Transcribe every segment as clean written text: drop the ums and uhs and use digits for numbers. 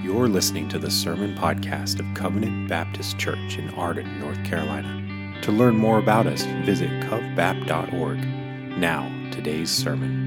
You're listening to the Sermon Podcast of Covenant Baptist Church in Arden, North Carolina. To learn more about us, visit covbap.org. Now, today's sermon.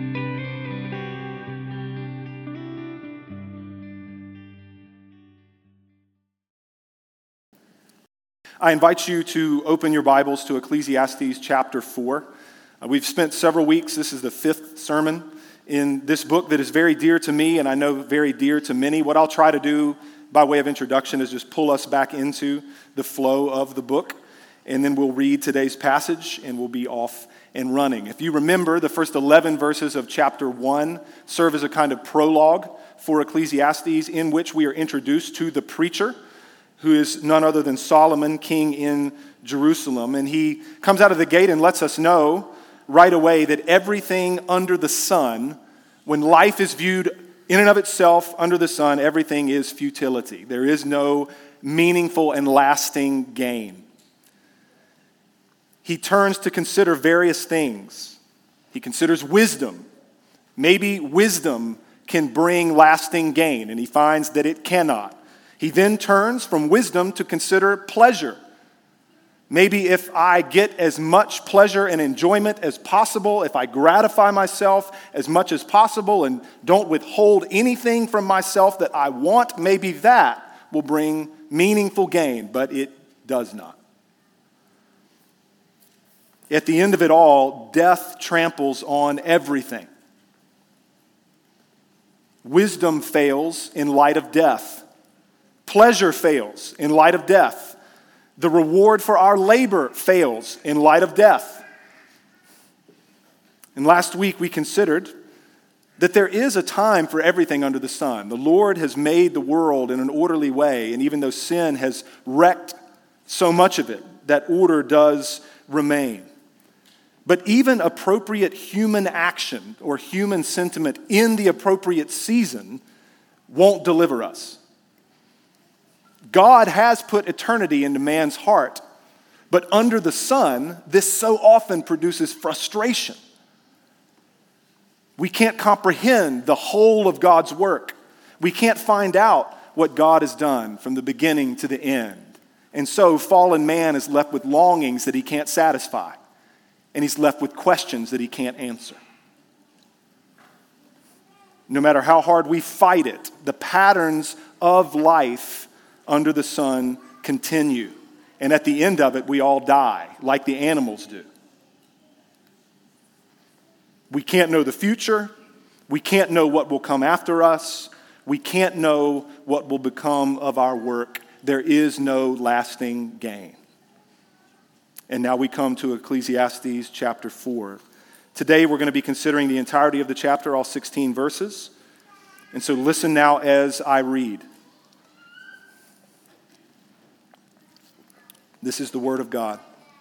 I invite you to open your Bibles to Ecclesiastes chapter 4. We've spent several weeks, this is the fifth sermon in this book that is very dear to me and I know very dear to many. What I'll try to do by way of introduction is just pull us back into the flow of the book, and then we'll read today's passage and we'll be off and running. If you remember, the first 11 verses of chapter 1 serve as a kind of prologue for Ecclesiastes, in which we are introduced to the preacher, who is none other than Solomon, king in Jerusalem. And he comes out of the gate and lets us know right away that everything under the sun, when life is viewed in and of itself under the sun, everything is futility. There is no meaningful and lasting gain. He turns to consider various things. He considers wisdom. Maybe wisdom can bring lasting gain, and he finds that it cannot. He then turns from wisdom to consider pleasure. Maybe if I get as much pleasure and enjoyment as possible, if I gratify myself as much as possible and don't withhold anything from myself that I want, maybe that will bring meaningful gain, but it does not. At the end of it all, death tramples on everything. Wisdom fails in light of death. Pleasure fails in light of death. The reward for our labor fails in light of death. And last week we considered that there is a time for everything under the sun. The Lord has made the world in an orderly way, and even though sin has wrecked so much of it, that order does remain. But even appropriate human action or human sentiment in the appropriate season won't deliver us. God has put eternity into man's heart, but under the sun, this so often produces frustration. We can't comprehend the whole of God's work. We can't find out what God has done from the beginning to the end. And so fallen man is left with longings that he can't satisfy, and he's left with questions that he can't answer. No matter how hard we fight it, the patterns of life under the sun continue. And at the end of it, we all die, like the animals do. We can't know the future. We can't know what will come after us. We can't know what will become of our work. There is no lasting gain. And now we come to Ecclesiastes chapter 4. Today we're going to be considering the entirety of the chapter, all 16 verses. And so listen now as I read. This is the word of God.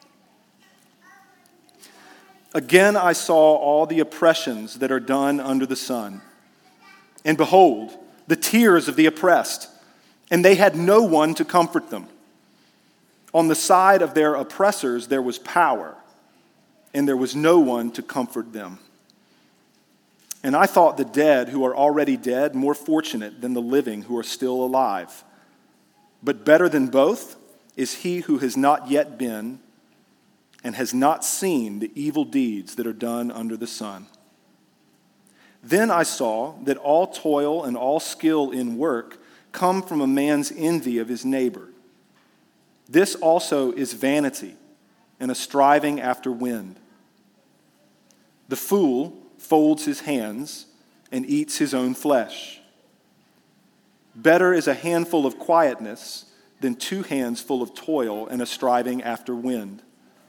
Again, I saw all the oppressions that are done under the sun. And behold, the tears of the oppressed, and they had no one to comfort them. On the side of their oppressors there was power, and there was no one to comfort them. And I thought the dead who are already dead more fortunate than the living who are still alive. But better than both is he who has not yet been and has not seen the evil deeds that are done under the sun. Then I saw that all toil and all skill in work come from a man's envy of his neighbor. This also is vanity and a striving after wind. The fool folds his hands and eats his own flesh. Better is a handful of quietness than 2 hands full of toil and a striving after wind.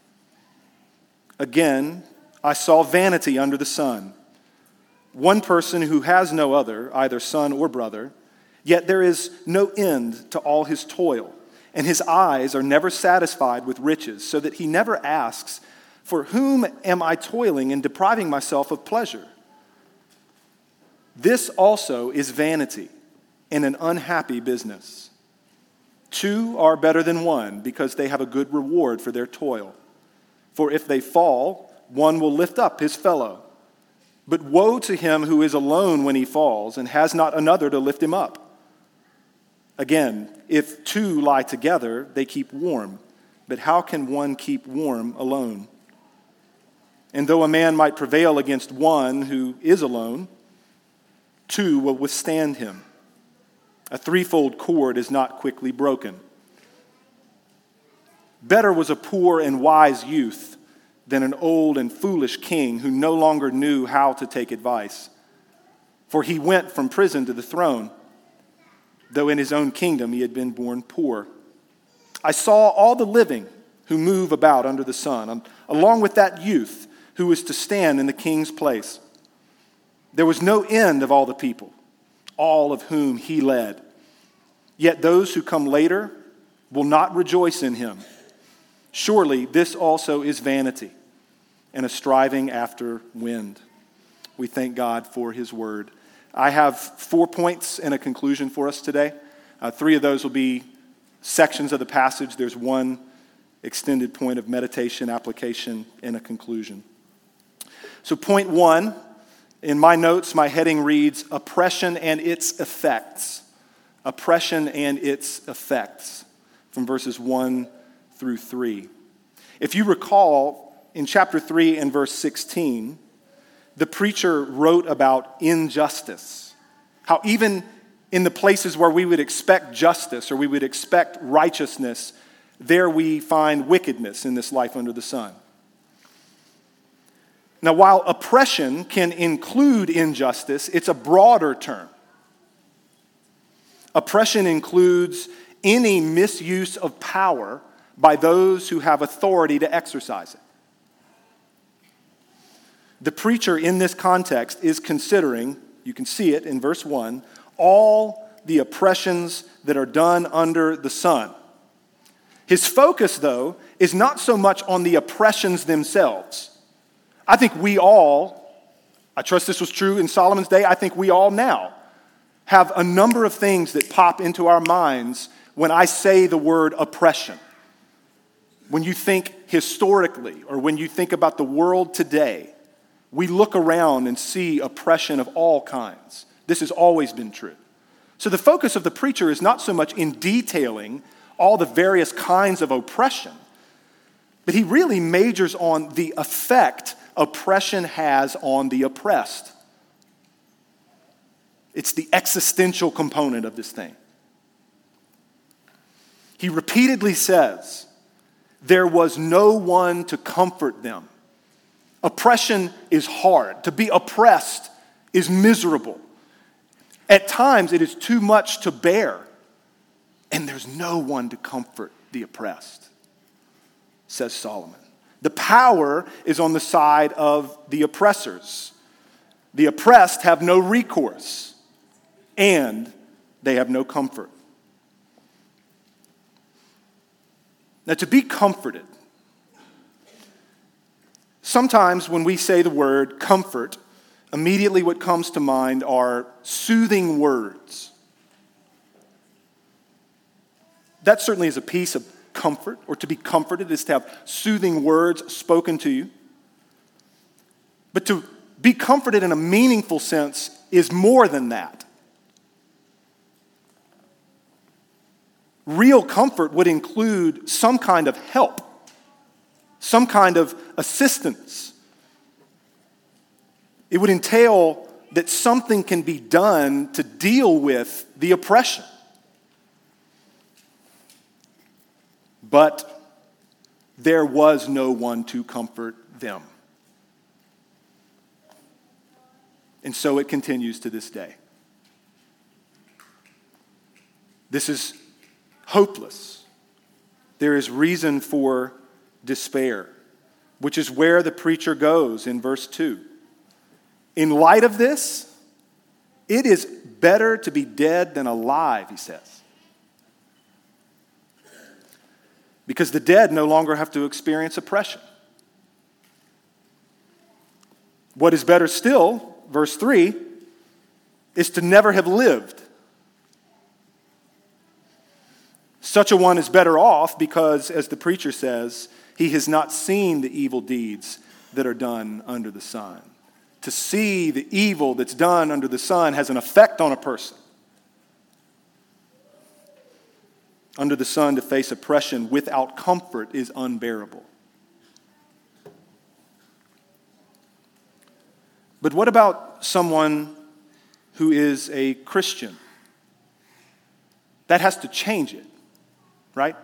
Again, I saw vanity under the sun. One person who has no other, either son or brother, yet there is no end to all his toil, and his eyes are never satisfied with riches, so that he never asks, "For whom am I toiling and depriving myself of pleasure?" This also is vanity and an unhappy business. 2 are better than 1 because they have a good reward for their toil. For if they fall, one will lift up his fellow. But woe to him who is alone when he falls and has not another to lift him up. Again, if two lie together, they keep warm. But how can one keep warm alone? And though a man might prevail against one who is alone, two will withstand him. A threefold cord is not quickly broken. Better was a poor and wise youth than an old and foolish king who no longer knew how to take advice. For he went from prison to the throne, though in his own kingdom he had been born poor. I saw all the living who move about under the sun, along with that youth who was to stand in the king's place. There was no end of all the people, all of whom he led. Yet those who come later will not rejoice in him. Surely this also is vanity and a striving after wind. We thank God for his word. I have 4 points and a conclusion for us today. 3 of those will be sections of the passage. There's one extended point of meditation, application, and a conclusion. So point 1, in my notes, my heading reads, Oppression and its Effects. Oppression and its Effects, from verses 1 through 3. If you recall, in chapter 3 and verse 16, the preacher wrote about injustice. How even in the places where we would expect justice or we would expect righteousness, there we find wickedness in this life under the sun. Now, while oppression can include injustice, it's a broader term. Oppression includes any misuse of power by those who have authority to exercise it. The preacher in this context is considering, you can see it in verse 1, all the oppressions that are done under the sun. His focus, though, is not so much on the oppressions themselves. I think we all, I trust this was true in Solomon's day, I think we all now have a number of things that pop into our minds when I say the word oppression. When you think historically, or when you think about the world today, we look around and see oppression of all kinds. This has always been true. So the focus of the preacher is not so much in detailing all the various kinds of oppression, but he really majors on the effect oppression has on the oppressed. It's the existential component of this thing. He repeatedly says, there was no one to comfort them. Oppression is hard. To be oppressed is miserable. At times, it is too much to bear, and there's no one to comfort the oppressed, says Solomon. The power is on the side of the oppressors. The oppressed have no recourse, and they have no comfort. Now, to be comforted, sometimes when we say the word comfort, immediately what comes to mind are soothing words. That certainly is a piece of comfort, or to be comforted is to have soothing words spoken to you. But to be comforted in a meaningful sense is more than that. Real comfort would include some kind of help, some kind of assistance. It would entail that something can be done to deal with the oppression. But there was no one to comfort them. And so it continues to this day. This is hopeless. There is reason for despair, which is where the preacher goes in verse 2. In light of this, it is better to be dead than alive, he says. Because the dead no longer have to experience oppression. What is better still, verse 3, is to never have lived. Such a one is better off because, as the preacher says, he has not seen the evil deeds that are done under the sun. To see the evil that's done under the sun has an effect on a person. under the sun to face oppression without comfort is unbearable. But what about someone who is a Christian? That has to change it, right?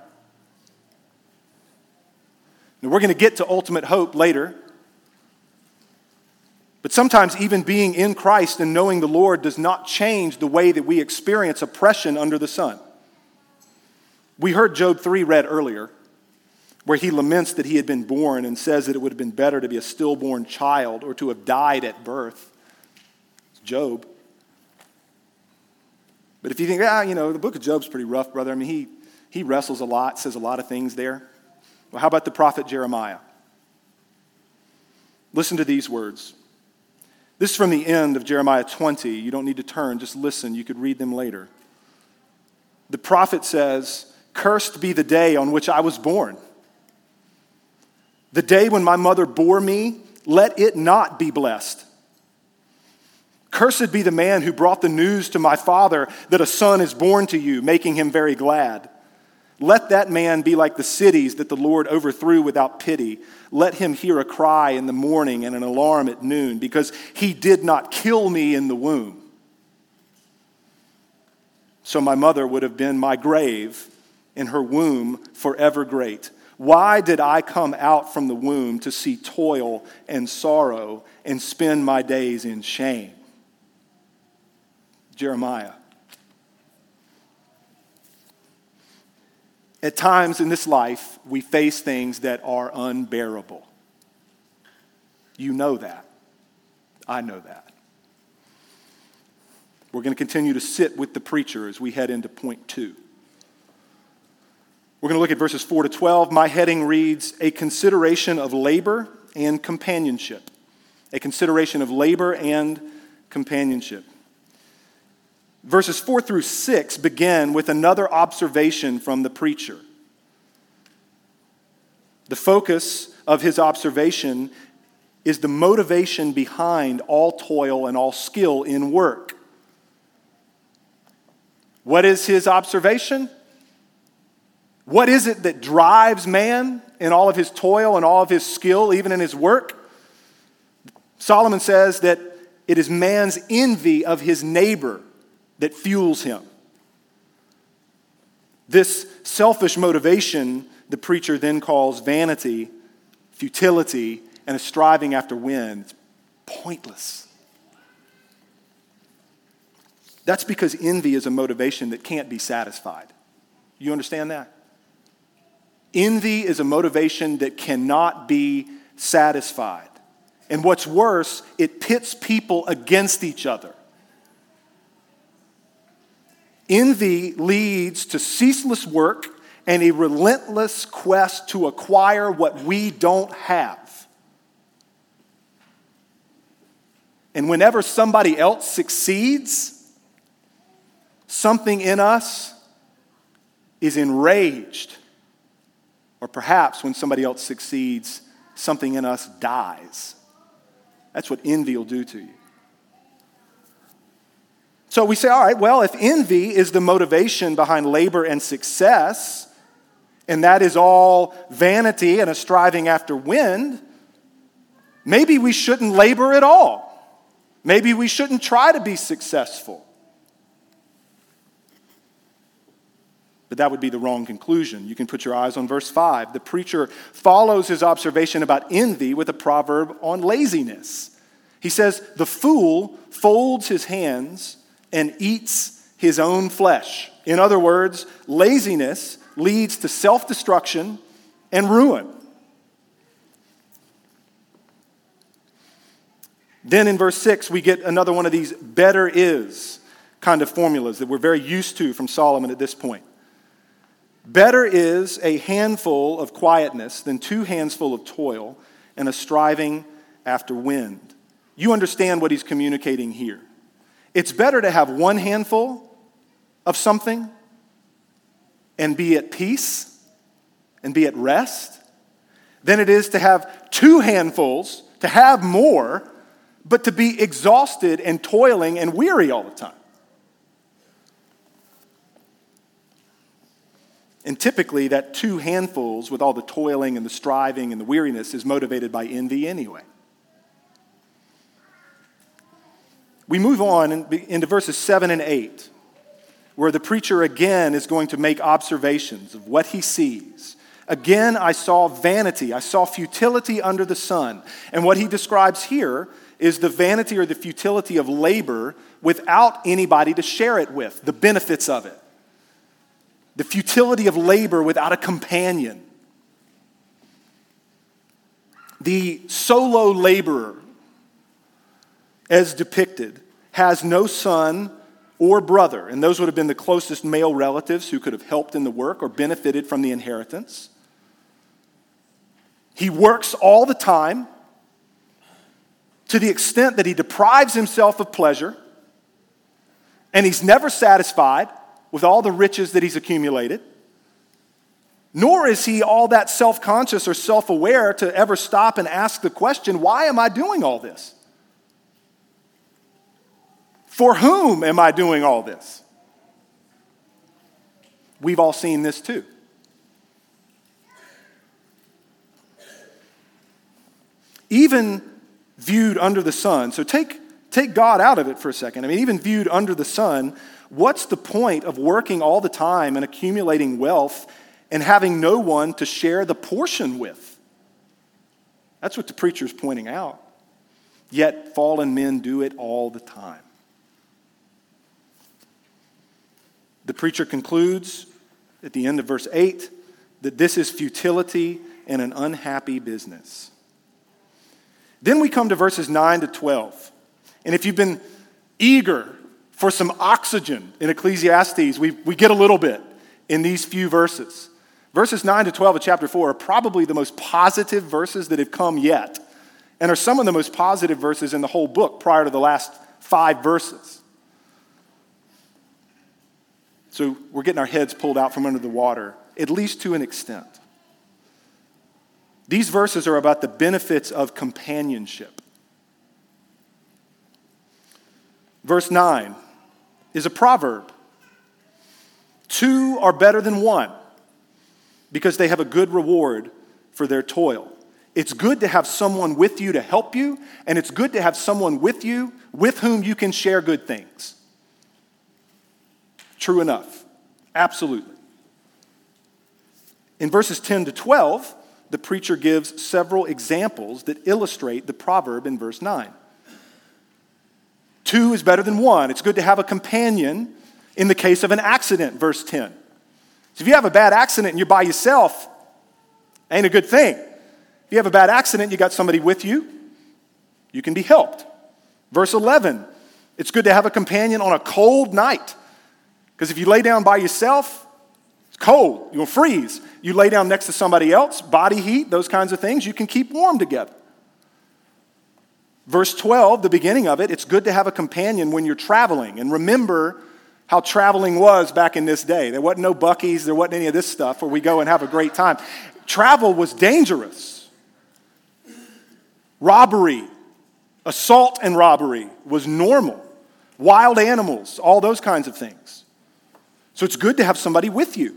Now, we're going to get to ultimate hope later. But sometimes even being in Christ and knowing the Lord does not change the way that we experience oppression under the sun. We heard Job 3 read earlier, where he laments that he had been born and says that it would have been better to be a stillborn child or to have died at birth. It's Job. But if you think, the book of Job's pretty rough, brother. I mean, he wrestles a lot, says a lot of things there. Well, how about the prophet Jeremiah? Listen to these words. This is from the end of Jeremiah 20. You don't need to turn, just listen. You could read them later. The prophet says, "Cursed be the day on which I was born. The day when my mother bore me, let it not be blessed. Cursed be the man who brought the news to my father that a son is born to you, making him very glad. Let that man be like the cities that the Lord overthrew without pity. Let him hear a cry in the morning and an alarm at noon, because he did not kill me in the womb. So my mother would have been my grave, in her womb forever great. Why did I come out from the womb to see toil and sorrow and spend my days in shame?" Jeremiah. At times in this life, we face things that are unbearable. You know that. I know that. We're going to continue to sit with the preacher as we head into point 2. We're going to look at verses 4 to 12. My heading reads, "A consideration of labor and companionship." A consideration of labor and companionship. Verses 4 through 6 begin with another observation from the preacher. The focus of his observation is the motivation behind all toil and all skill in work. What is his observation? What is it that drives man in all of his toil and all of his skill, even in his work? Solomon says that it is man's envy of his neighbor that fuels him. This selfish motivation, the preacher then calls vanity, futility, and a striving after wind. It's pointless. That's because envy is a motivation that can't be satisfied. You understand that? Envy is a motivation that cannot be satisfied. And what's worse, it pits people against each other. Envy leads to ceaseless work and a relentless quest to acquire what we don't have. And whenever somebody else succeeds, something in us is enraged. Or perhaps when somebody else succeeds, something in us dies. That's what envy will do to you. So we say, all right, well, if envy is the motivation behind labor and success, and that is all vanity and a striving after wind, maybe we shouldn't labor at all. Maybe we shouldn't try to be successful. But that would be the wrong conclusion. You can put your eyes on verse 5. The preacher follows his observation about envy with a proverb on laziness. He says, "The fool folds his hands and eats his own flesh." In other words, laziness leads to self-destruction and ruin. Then in verse 6, we get another one of these "better is" kind of formulas that we're very used to from Solomon at this point. Better is a handful of quietness than 2 handsful of toil and a striving after wind. You understand what he's communicating here. It's better to have 1 handful of something and be at peace and be at rest than it is to have 2 handfuls, to have more, but to be exhausted and toiling and weary all the time. And typically that 2 handfuls with all the toiling and the striving and the weariness is motivated by envy anyway. We move on into verses 7 and 8, where the preacher again is going to make observations of what he sees. Again, I saw vanity. I saw futility under the sun. And what he describes here is the vanity or the futility of labor without anybody to share it with, the benefits of it. The futility of labor without a companion. The solo laborer, as depicted, has no son or brother, and those would have been the closest male relatives who could have helped in the work or benefited from the inheritance. He works all the time to the extent that he deprives himself of pleasure, and he's never satisfied with all the riches that he's accumulated, nor is he all that self-conscious or self-aware to ever stop and ask the question, why am I doing all this? For whom am I doing all this? We've all seen this too. Even viewed under the sun, so take God out of it for a second. I mean, even viewed under the sun, what's the point of working all the time and accumulating wealth and having no one to share the portion with? That's what the preacher's pointing out. Yet fallen men do it all the time. The preacher concludes at the end of verse 8 that this is futility and an unhappy business. Then we come to verses 9 to 12. And if you've been eager for some oxygen in Ecclesiastes, we get a little bit in these few verses. Verses 9 to 12 of chapter 4 are probably the most positive verses that have come yet, and are some of the most positive verses in the whole book prior to the last 5 verses. So we're getting our heads pulled out from under the water, at least to an extent. These verses are about the benefits of companionship. Verse 9 is a proverb. 2 are better than 1 because they have a good reward for their toil. It's good to have someone with you to help you, and it's good to have someone with you with whom you can share good things. True enough. Absolutely. In verses 10 to 12, the preacher gives several examples that illustrate the proverb in verse 9. 2 is better than 1. It's good to have a companion in the case of an accident, verse 10. So if you have a bad accident and you're by yourself, ain't a good thing. If you have a bad accident, you got somebody with you, you can be helped. Verse 11, it's good to have a companion on a cold night. Because if you lay down by yourself, it's cold, you'll freeze. You lay down next to somebody else, body heat, those kinds of things, you can keep warm together. Verse 12, the beginning of it, it's good to have a companion when you're traveling. And remember how traveling was back in this day. There wasn't no Buc-ee's, there wasn't any of this stuff where we go and have a great time. Travel was dangerous. Robbery, assault and robbery was normal. Wild animals, all those kinds of things. So it's good to have somebody with you.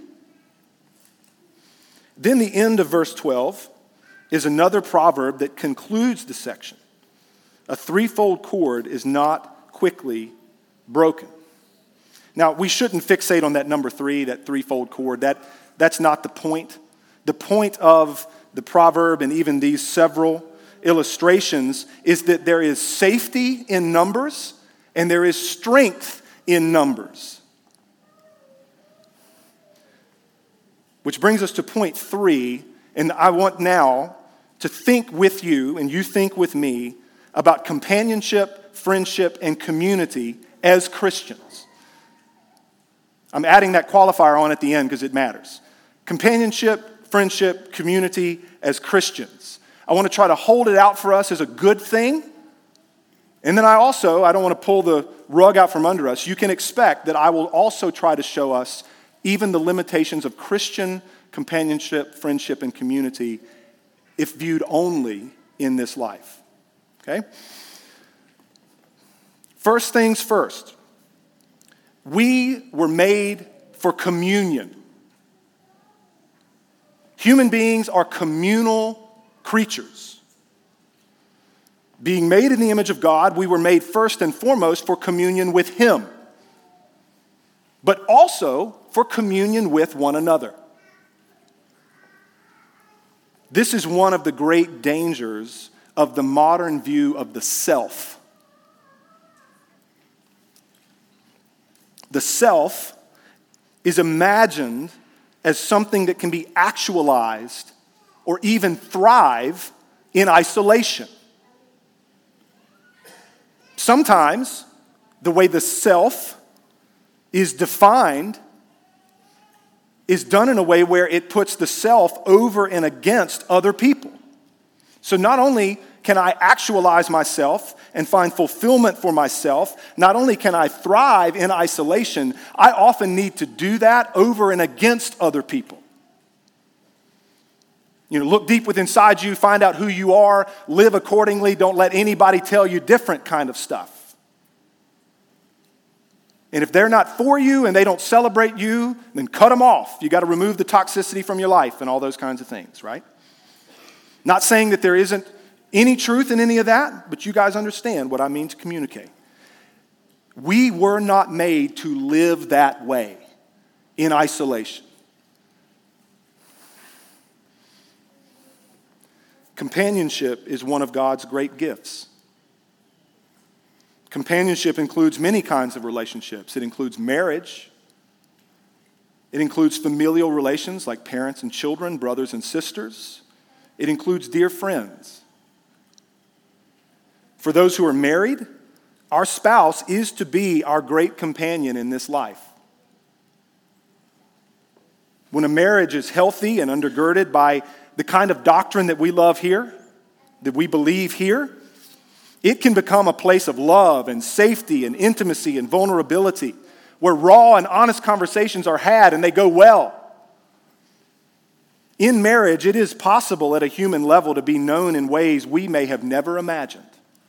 Then the end of verse 12 is another proverb that concludes the section. A threefold cord is not quickly broken. Now, we shouldn't fixate on that number 3, that threefold cord. That's not the point. The point of the proverb and even these several illustrations is that there is safety in numbers and there is strength in numbers. Which brings us to point 3, and I want now to think with you, and you think with me, about companionship, friendship, and community as Christians. I'm adding that qualifier on at the end because it matters. Companionship, friendship, community as Christians. I want to try to hold it out for us as a good thing. And then I don't want to pull the rug out from under us. You can expect that I will also try to show us even the limitations of Christian companionship, friendship, and community if viewed only in this life. Okay? First things first. We were made for communion. Human beings are communal creatures. Being made in the image of God, we were made first and foremost for communion with Him, but also for communion with one another. This is one of the great dangers of the modern view of the self. The self is imagined as something that can be actualized or even thrive in isolation. Sometimes the way the self is defined is done in a way where it puts the self over and against other people. So not only can I actualize myself and find fulfillment for myself, not only can I thrive in isolation, I often need to do that over and against other people. Look deep within inside you, find out who you are, live accordingly, don't let anybody tell you different kind of stuff. And if they're not for you and they don't celebrate you, then cut them off. You got to remove the toxicity from your life and all those kinds of things, right? Not saying that there isn't any truth in any of that, but you guys understand what I mean to communicate. We were not made to live that way in isolation. Companionship is one of God's great gifts. Companionship includes many kinds of relationships. It includes marriage. It includes familial relations like parents and children, brothers and sisters. It includes dear friends. For those who are married, our spouse is to be our great companion in this life. When a marriage is healthy and undergirded by the kind of doctrine that we love here, that we believe here, it can become a place of love and safety and intimacy and vulnerability where raw and honest conversations are had and they go well. In marriage, it is possible at a human level to be known in ways we may have never imagined.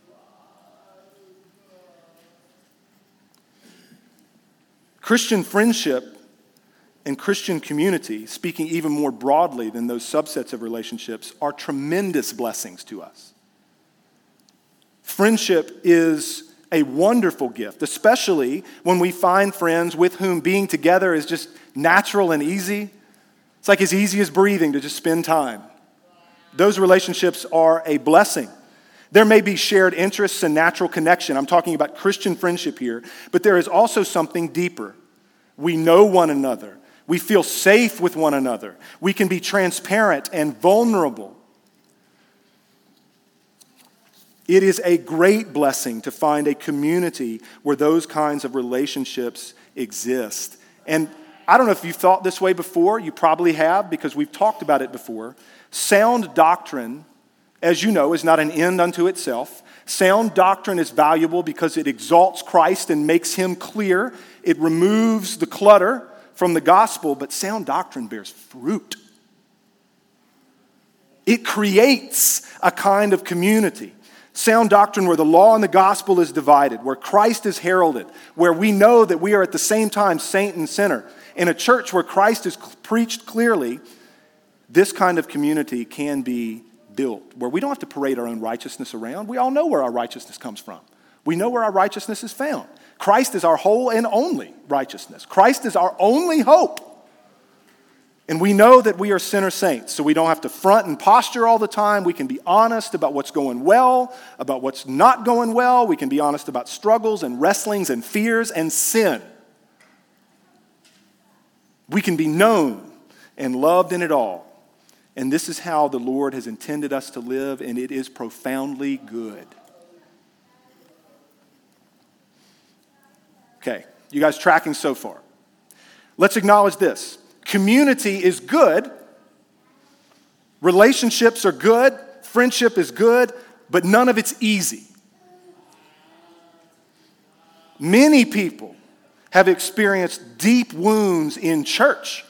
Christian friendship and Christian community, speaking even more broadly than those subsets of relationships, are tremendous blessings to us. Friendship is a wonderful gift, especially when we find friends with whom being together is just natural and easy. It's like as easy as breathing to just spend time. Those relationships are a blessing. There may be shared interests and natural connection. I'm talking about Christian friendship here, but there is also something deeper. We know one another. We feel safe with one another. We can be transparent and vulnerable. It is a great blessing to find a community where those kinds of relationships exist. And I don't know if you've thought this way before. You probably have, because we've talked about it before. Sound doctrine, as you know, is not an end unto itself. Sound doctrine is valuable because it exalts Christ and makes Him clear. It removes the clutter from the gospel, but sound doctrine bears fruit. It creates a kind of community. Sound doctrine where the law and the gospel is divided, where Christ is heralded, where we know that we are at the same time saint and sinner. In a church where Christ is preached clearly, this kind of community can be built, where we don't have to parade our own righteousness around. We all know where our righteousness comes from. We know where our righteousness is found. Christ is our whole and only righteousness. Christ is our only hope. And we know that we are sinner saints, so we don't have to front and posture all the time. We can be honest about what's going well, about what's not going well. We can be honest about struggles and wrestlings and fears and sin. We can be known and loved in it all. And this is how the Lord has intended us to live, and it is profoundly good. Okay, you guys tracking so far? Let's acknowledge this. Community is good. Relationships are good. Friendship is good, but none of it's easy. Many people have experienced deep wounds in church.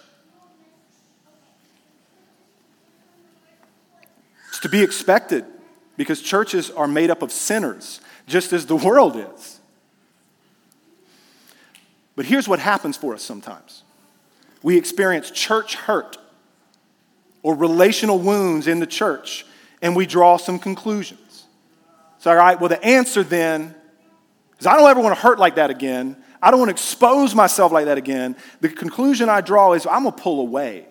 It's to be expected because churches are made up of sinners, just as the world is. But here's what happens for us sometimes. We experience church hurt. or relational wounds in the church, and we draw some conclusions. So, all right, well, the answer then is I don't ever want to hurt like that again. I don't want to expose myself like that again. The conclusion I draw is I'm going to pull away.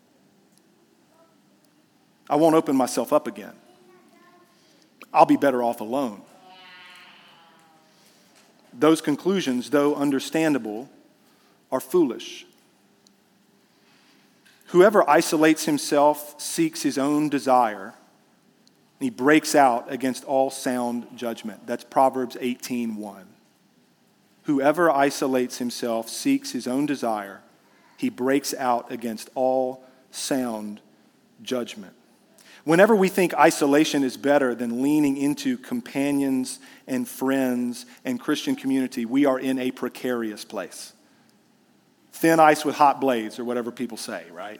I won't open myself up again. I'll be better off alone. Those conclusions, though understandable, are foolish. Whoever isolates himself seeks his own desire. He breaks out against all sound judgment. That's Proverbs 18:1. Whoever isolates himself seeks his own desire. He breaks out against all sound judgment. Whenever we think isolation is better than leaning into companions and friends and Christian community, we are in a precarious place. Thin ice with hot blades, or whatever people say, right?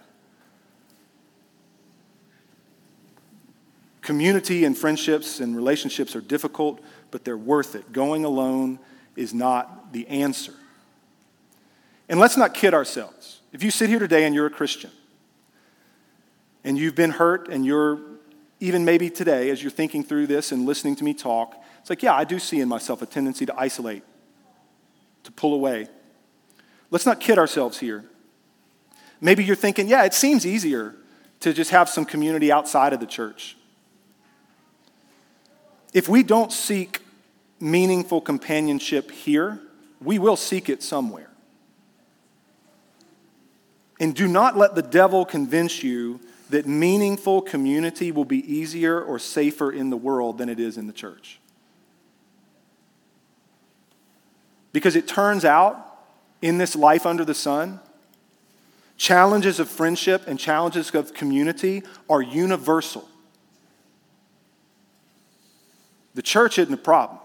Community and friendships and relationships are difficult, but they're worth it. Going alone is not the answer. And let's not kid ourselves. If you sit here today and you're a Christian, and you've been hurt, and you're, even maybe today, as you're thinking through this and listening to me talk, it's like, yeah, I do see in myself a tendency to isolate, to pull away. Let's not kid ourselves here. Maybe you're thinking, yeah, it seems easier to just have some community outside of the church. If we don't seek meaningful companionship here, we will seek it somewhere. And do not let the devil convince you that meaningful community will be easier or safer in the world than it is in the church. Because it turns out, in this life under the sun, challenges of friendship and challenges of community are universal. The church isn't a problem.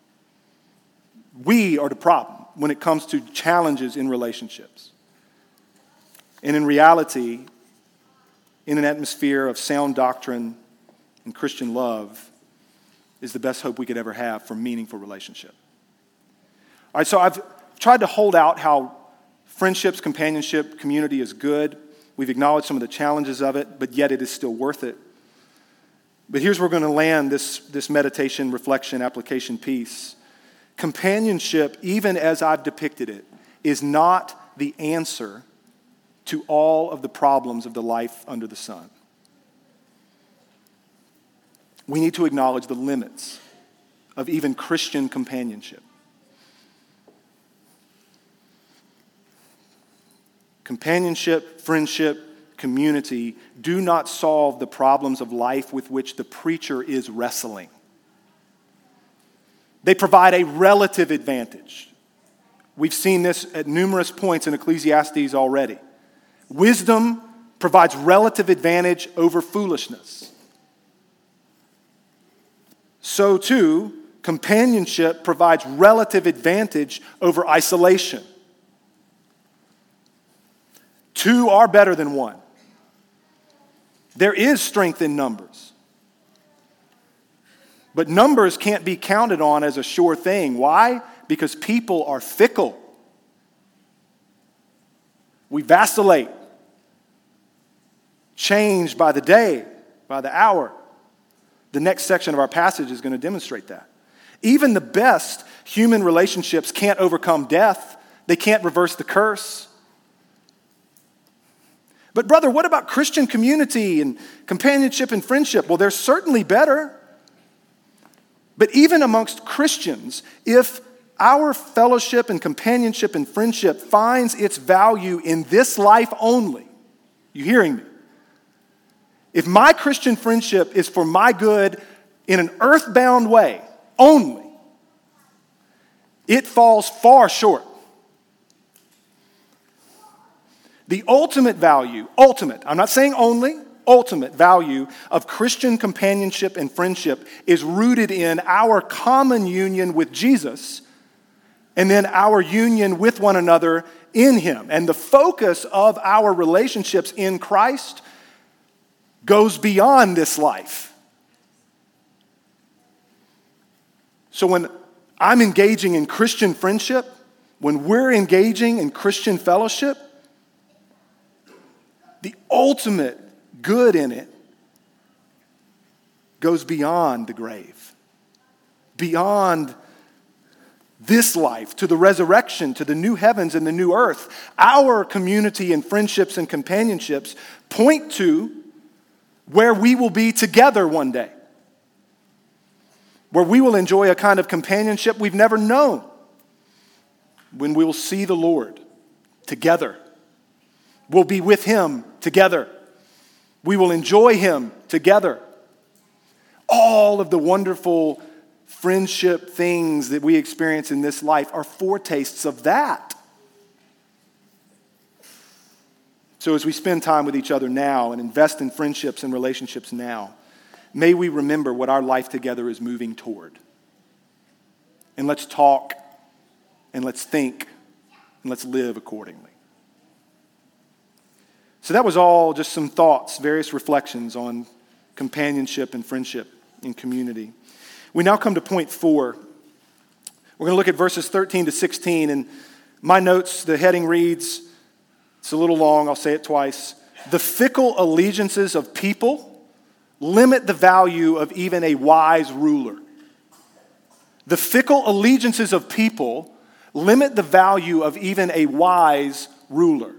We are the problem when it comes to challenges in relationships. And in reality, in an atmosphere of sound doctrine and Christian love, is the best hope we could ever have for meaningful relationship. All right, so I've tried to hold out how friendships, companionship, community is good. We've acknowledged some of the challenges of it, but yet it is still worth it. But here's where we're going to land this meditation, reflection, application piece. Companionship, even as I've depicted it, is not the answer to all of the problems of the life under the sun. We need to acknowledge the limits of even Christian companionship. Companionship, friendship, community do not solve the problems of life with which the preacher is wrestling. They provide a relative advantage. We've seen this at numerous points in Ecclesiastes already. Wisdom provides relative advantage over foolishness. So too, companionship provides relative advantage over isolation. Two are better than one. There is strength in numbers. But numbers can't be counted on as a sure thing. Why? Because people are fickle. We vacillate. Changed by the day, by the hour. The next section of our passage is going to demonstrate that. Even the best human relationships can't overcome death. They can't reverse the curse. But brother, what about Christian community and companionship and friendship? Well, they're certainly better. But even amongst Christians, if our fellowship and companionship and friendship finds its value in this life only, you hearing me? If my Christian friendship is for my good in an earthbound way only, it falls far short. The ultimate value, I'm not saying only, ultimate value of Christian companionship and friendship is rooted in our common union with Jesus and then our union with one another in Him. And the focus of our relationships in Christ goes beyond this life. So when I'm engaging in Christian friendship, when we're engaging in Christian fellowship, the ultimate good in it goes beyond the grave, beyond this life, to the resurrection, to the new heavens and the new earth. Our community and friendships and companionships point to where we will be together one day, where we will enjoy a kind of companionship we've never known, when we will see the Lord together. We'll be with Him together. We will enjoy Him together. All of the wonderful friendship things that we experience in this life are foretastes of that. So as we spend time with each other now and invest in friendships and relationships now, may we remember what our life together is moving toward. And let's talk, and let's think, and let's live accordingly. So that was all just some thoughts, various reflections on companionship and friendship in community. We now come to point 4. We're going to look at verses 13 to 16. And my notes, the heading reads, it's a little long, I'll say it twice. The fickle allegiances of people limit the value of even a wise ruler. The fickle allegiances of people limit the value of even a wise ruler.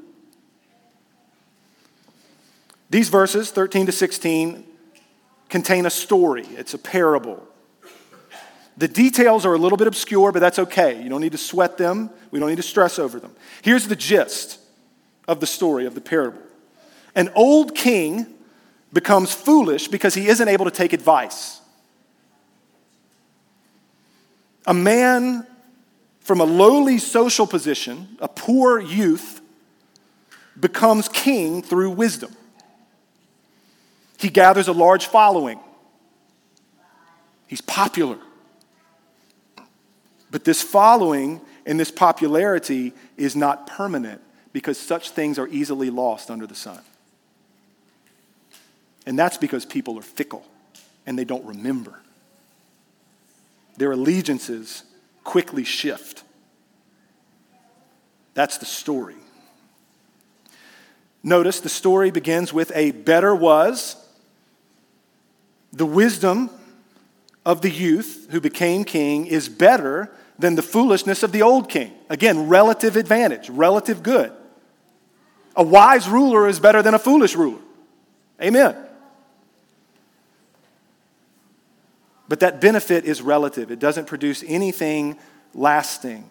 These verses, 13 to 16, contain a story. It's a parable. The details are a little bit obscure, but that's okay. You don't need to sweat them. We don't need to stress over them. Here's the gist of the story of the parable. An old king becomes foolish because he isn't able to take advice. A man from a lowly social position, a poor youth, becomes king through wisdom. He gathers a large following. He's popular. But this following and this popularity is not permanent because such things are easily lost under the sun. And that's because people are fickle and they don't remember. Their allegiances quickly shift. That's the story. Notice the story begins with a better was. The wisdom of the youth who became king is better than the foolishness of the old king. Again, relative advantage, relative good. A wise ruler is better than a foolish ruler. Amen. But that benefit is relative. It doesn't produce anything lasting.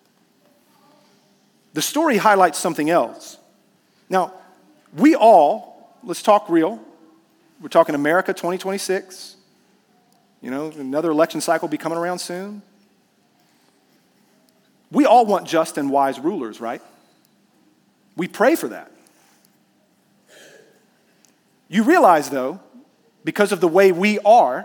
The story highlights something else. Now, we all, let's talk real. We're talking America 2026. You know, another election cycle will be coming around soon. We all want just and wise rulers, right? We pray for that. You realize, though, because of the way we are,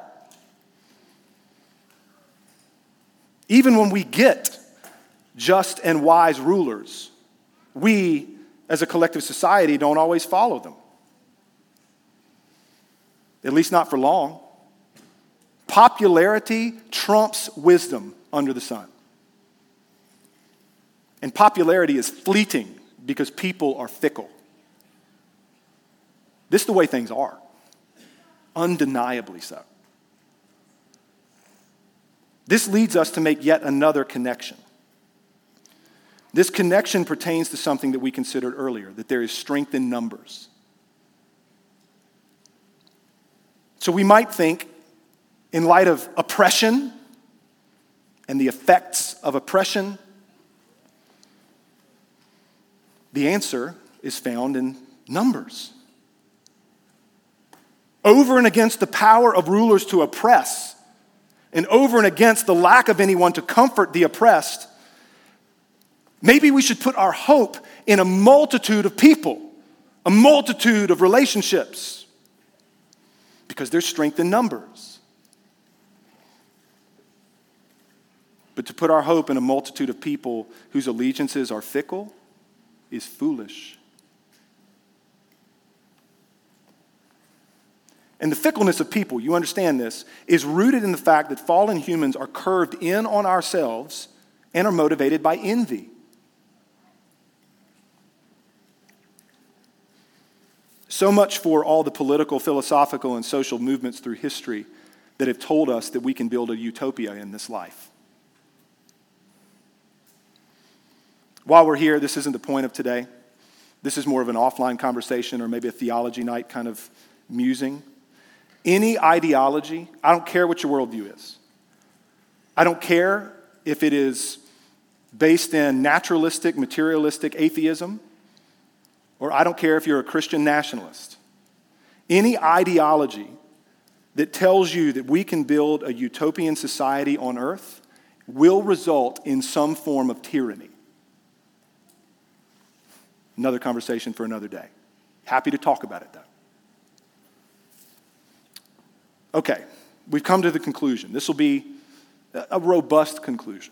even when we get just and wise rulers, we, as a collective society, don't always follow them. At least not for long. Popularity trumps wisdom under the sun. And popularity is fleeting because people are fickle. This is the way things are. Undeniably so. This leads us to make yet another connection. This connection pertains to something that we considered earlier, that there is strength in numbers. So we might think, in light of oppression and the effects of oppression, the answer is found in numbers. Over and against the power of rulers to oppress, and over and against the lack of anyone to comfort the oppressed, maybe we should put our hope in a multitude of people, a multitude of relationships, because there's strength in numbers. But to put our hope in a multitude of people whose allegiances are fickle is foolish. And the fickleness of people, you understand this, is rooted in the fact that fallen humans are curved in on ourselves and are motivated by envy. So much for all the political, philosophical, and social movements through history that have told us that we can build a utopia in this life. While we're here, this isn't the point of today. This is more of an offline conversation or maybe a theology night kind of musing. Any ideology, I don't care what your worldview is. I don't care if it is based in naturalistic, materialistic atheism, or I don't care if you're a Christian nationalist. Any ideology that tells you that we can build a utopian society on earth will result in some form of tyranny. Another conversation for another day. Happy to talk about it, though. Okay, we've come to the conclusion. This will be a robust conclusion.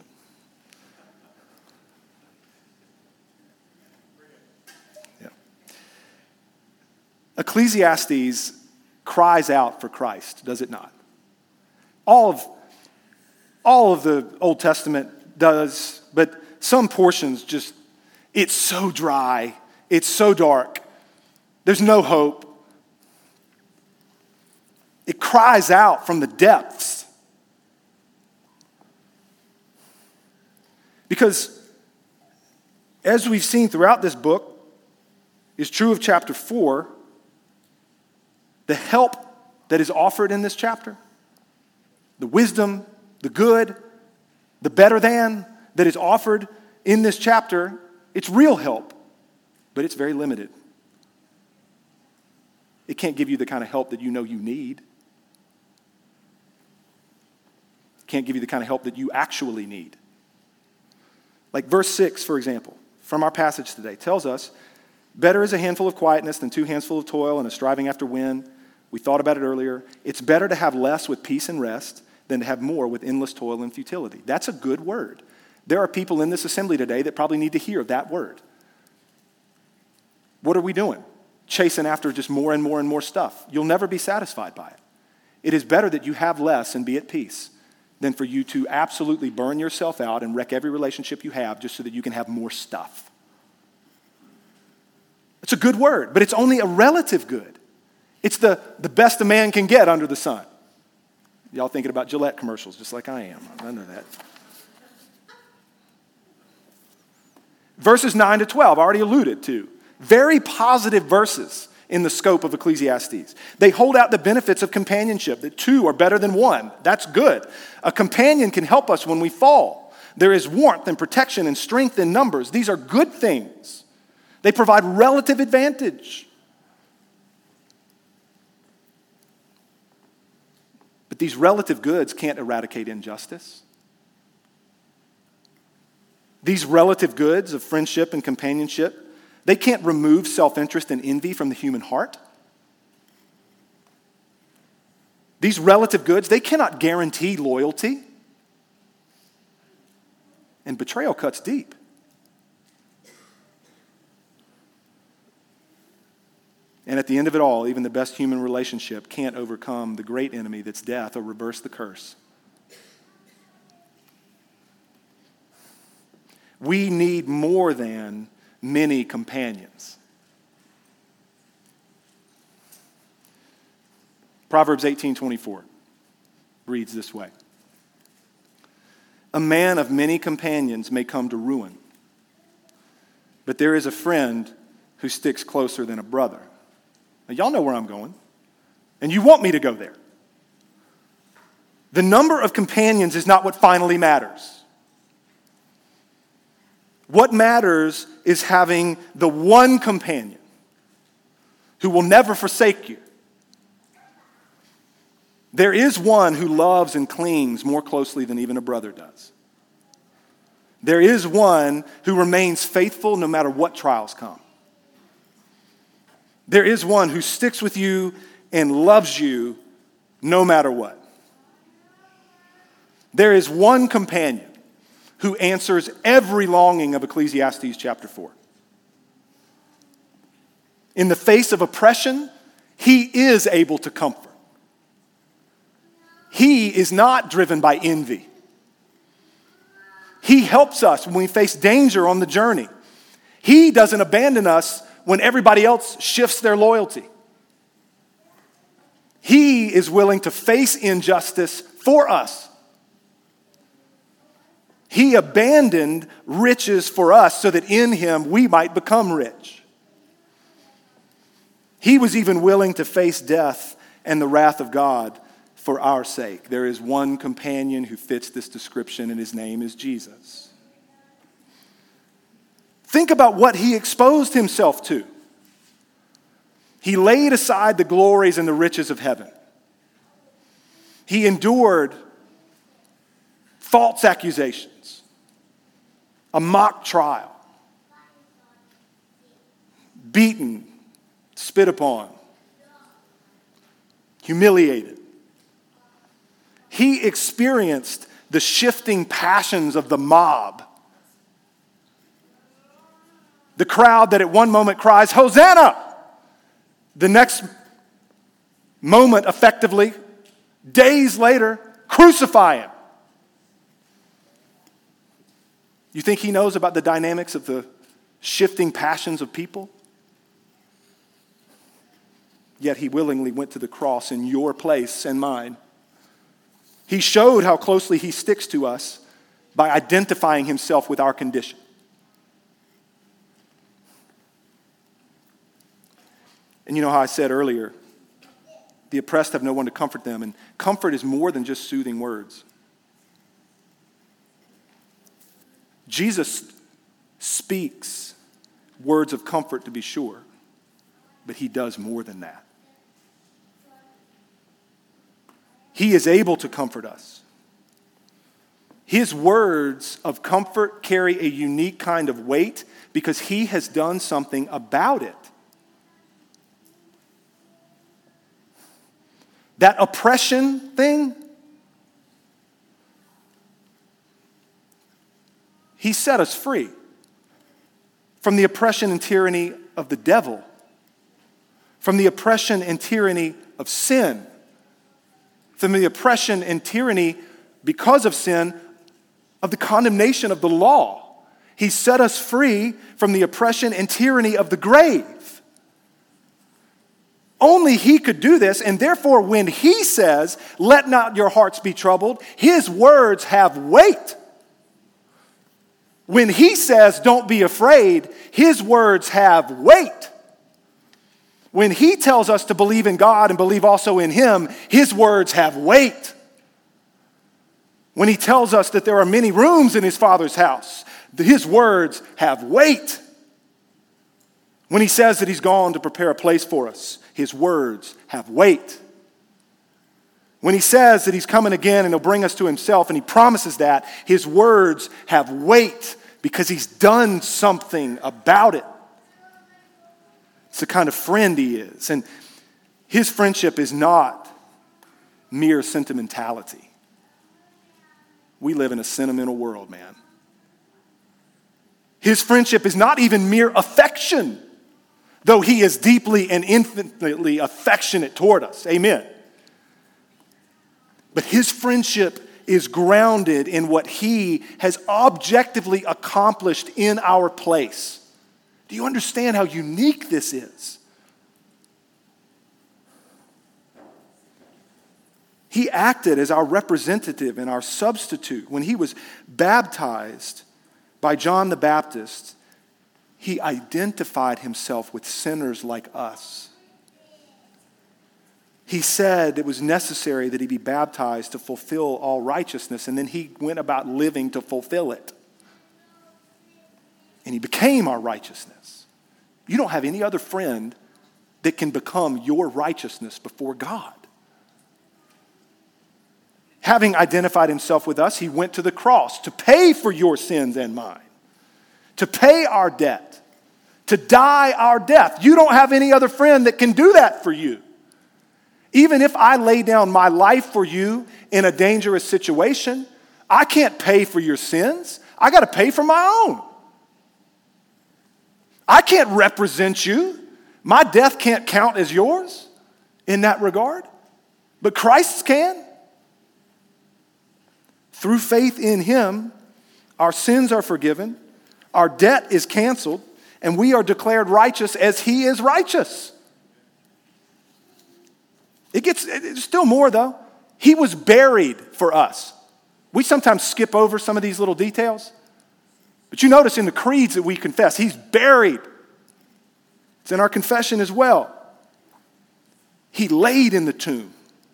Yeah. Ecclesiastes cries out for Christ, does it not? All of the Old Testament does, but some portions just, it's so dry, it's so dark, there's no hope. It cries out from the depths. Because as we've seen throughout this book, is true of chapter 4, the help that is offered in this chapter, the wisdom, the good, the better than that is offered in this chapter, it's real help, but it's very limited. It can't give you the kind of help that you know you need. It can't give you the kind of help that you actually need. Like verse 6, for example, from our passage today, tells us, better is a handful of quietness than 2 handsful of toil and a striving after wind. We thought about it earlier. It's better to have less with peace and rest than to have more with endless toil and futility. That's a good word. There are people in this assembly today that probably need to hear that word. What are we doing? Chasing after just more and more and more stuff. You'll never be satisfied by it. It is better that you have less and be at peace than for you to absolutely burn yourself out and wreck every relationship you have just so that you can have more stuff. It's a good word, but it's only a relative good. It's the best a man can get under the sun. Y'all thinking about Gillette commercials just like I am. I know that. Verses 9 to 12, I already alluded to. Very positive verses in the scope of Ecclesiastes. They hold out the benefits of companionship, that 2 are better than 1. That's good. A companion can help us when we fall. There is warmth and protection and strength in numbers. These are good things. They provide relative advantage. But these relative goods can't eradicate injustice. These relative goods of friendship and companionship, they can't remove self-interest and envy from the human heart. These relative goods, they cannot guarantee loyalty. And betrayal cuts deep. And at the end of it all, even the best human relationship can't overcome the great enemy that's death or reverse the curse. We need more than many companions. Proverbs 18:24 reads this way. A man of many companions may come to ruin, but there is a friend who sticks closer than a brother. Now, y'all know where I'm going, and you want me to go there. The number of companions is not what finally matters. What matters is having the one companion who will never forsake you. There is one who loves and clings more closely than even a brother does. There is one who remains faithful no matter what trials come. There is one who sticks with you and loves you no matter what. There is one companion who answers every longing of Ecclesiastes chapter 4. In the face of oppression, he is able to comfort. He is not driven by envy. He helps us when we face danger on the journey. He doesn't abandon us when everybody else shifts their loyalty. He is willing to face injustice for us. He abandoned riches for us so that in him we might become rich. He was even willing to face death and the wrath of God for our sake. There is one companion who fits this description, and his name is Jesus. Think about what he exposed himself to. He laid aside the glories and the riches of heaven. He endured false accusations, a mock trial, beaten, spit upon, humiliated. He experienced the shifting passions of the mob. The crowd that at one moment cries, "Hosanna!" The next moment, effectively, days later, crucify him. You think he knows about the dynamics of the shifting passions of people? Yet he willingly went to the cross in your place and mine. He showed how closely he sticks to us by identifying himself with our condition. And you know how I said earlier, the oppressed have no one to comfort them, and comfort is more than just soothing words. Jesus speaks words of comfort, to be sure, but he does more than that. He is able to comfort us. His words of comfort carry a unique kind of weight because he has done something about it. That oppression thing, he set us free from the oppression and tyranny of the devil, from the oppression and tyranny of sin, from the oppression and tyranny because of sin of the condemnation of the law. He set us free from the oppression and tyranny of the grave. Only he could do this, and therefore when he says, "Let not your hearts be troubled," his words have weight. When he says, "Don't be afraid," his words have weight. When he tells us to believe in God and believe also in him, his words have weight. When he tells us that there are many rooms in his Father's house, his words have weight. When he says that he's gone to prepare a place for us, his words have weight. When he says that he's coming again and he'll bring us to himself, and he promises that, his words have weight because he's done something about it. It's the kind of friend he is. And his friendship is not mere sentimentality. We live in a sentimental world, man. His friendship is not even mere affection, though he is deeply and infinitely affectionate toward us. Amen. But his friendship is grounded in what he has objectively accomplished in our place. Do you understand how unique this is? He acted as our representative and our substitute. When he was baptized by John the Baptist, he identified himself with sinners like us. He said it was necessary that he be baptized to fulfill all righteousness, and then he went about living to fulfill it. And he became our righteousness. You don't have any other friend that can become your righteousness before God. Having identified himself with us, he went to the cross to pay for your sins and mine, to pay our debt, to die our death. You don't have any other friend that can do that for you. Even if I lay down my life for you in a dangerous situation, I can't pay for your sins. I got to pay for my own. I can't represent you. My death can't count as yours in that regard, but Christ's can. Through faith in him, our sins are forgiven, our debt is canceled, and we are declared righteous as he is righteous. It's still more, though. He was buried for us. We sometimes skip over some of these little details. But you notice in the creeds that we confess, he's buried. It's in our confession as well. He laid in the tomb.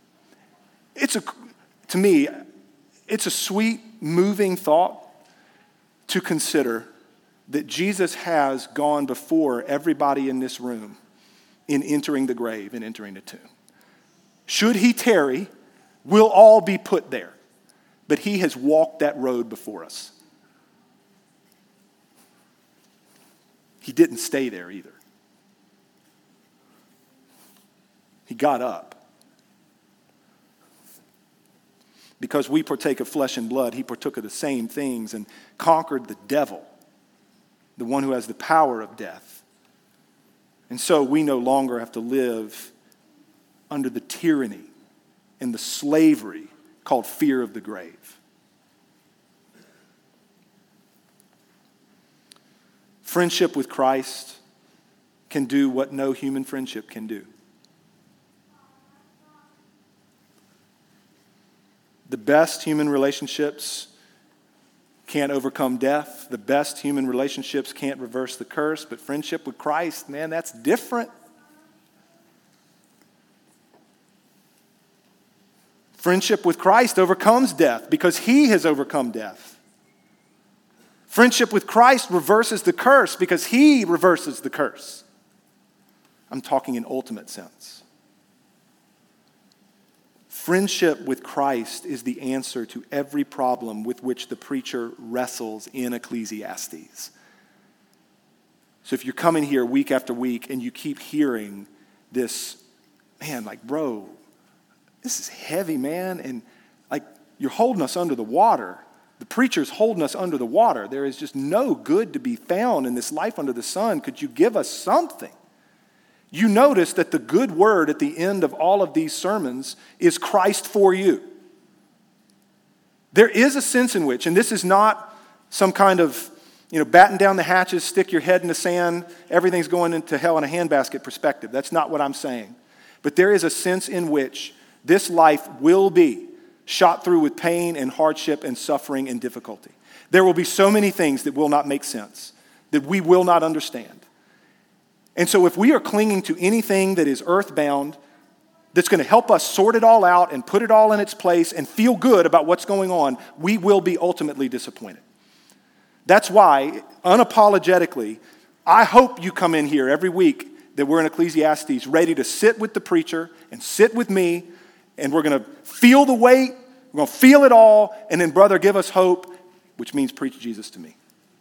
To me, it's a sweet, moving thought to consider that Jesus has gone before everybody in this room in entering the grave and entering the tomb. Should he tarry, we'll all be put there. But he has walked that road before us. He didn't stay there either. He got up. Because we partake of flesh and blood, he partook of the same things and conquered the devil, the one who has the power of death. And so we no longer have to live under the tyranny and the slavery called fear of the grave. Friendship with Christ can do what no human friendship can do. The best human relationships can't overcome death. The best human relationships can't reverse the curse. But friendship with Christ, man, that's different. Friendship with Christ overcomes death because he has overcome death. Friendship with Christ reverses the curse because he reverses the curse. I'm talking in ultimate sense. Friendship with Christ is the answer to every problem with which the preacher wrestles in Ecclesiastes. So if you're coming here week after week and you keep hearing this, man, like, bro, this is heavy, man, and like you're holding us under the water. The preacher's holding us under the water. There is just no good to be found in this life under the sun. Could you give us something? You notice that the good word at the end of all of these sermons is Christ for you. There is a sense in which, and this is not some kind of, batten down the hatches, stick your head in the sand, everything's going into hell in a handbasket perspective. That's not what I'm saying. But there is a sense in which this life will be shot through with pain and hardship and suffering and difficulty. There will be so many things that will not make sense, that we will not understand. And so if we are clinging to anything that is earthbound, that's going to help us sort it all out and put it all in its place and feel good about what's going on, we will be ultimately disappointed. That's why, unapologetically, I hope you come in here every week that we're in Ecclesiastes ready to sit with the preacher and sit with me, and we're going to feel the weight, we're going to feel it all, and then, brother, give us hope, which means preach Jesus to me.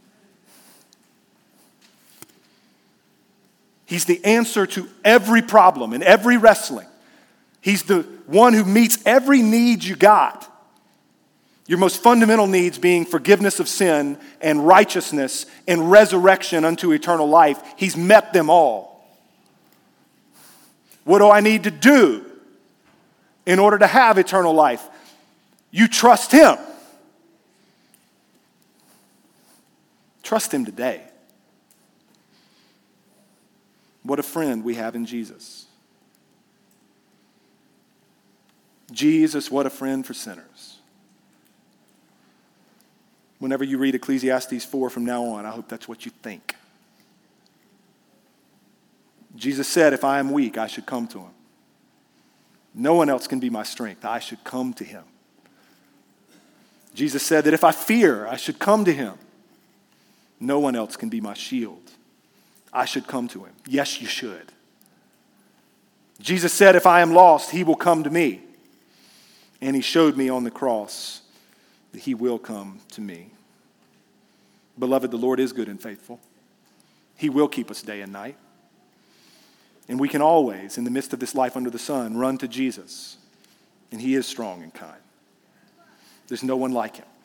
He's the answer to every problem and every wrestling. He's the one who meets every need you got. Your most fundamental needs being forgiveness of sin and righteousness and resurrection unto eternal life. He's met them all. What do I need to do in order to have eternal life? You trust him. Trust him today. What a friend we have in Jesus. Jesus, what a friend for sinners. Whenever you read Ecclesiastes 4 from now on, I hope that's what you think. Jesus said, if I am weak, I should come to him. No one else can be my strength. I should come to him. Jesus said that if I fear, I should come to him. No one else can be my shield. I should come to him. Yes, you should. Jesus said, if I am lost, he will come to me. And he showed me on the cross that he will come to me. Beloved, the Lord is good and faithful. He will keep us day and night. And we can always, in the midst of this life under the sun, run to Jesus. And he is strong and kind. There's no one like him.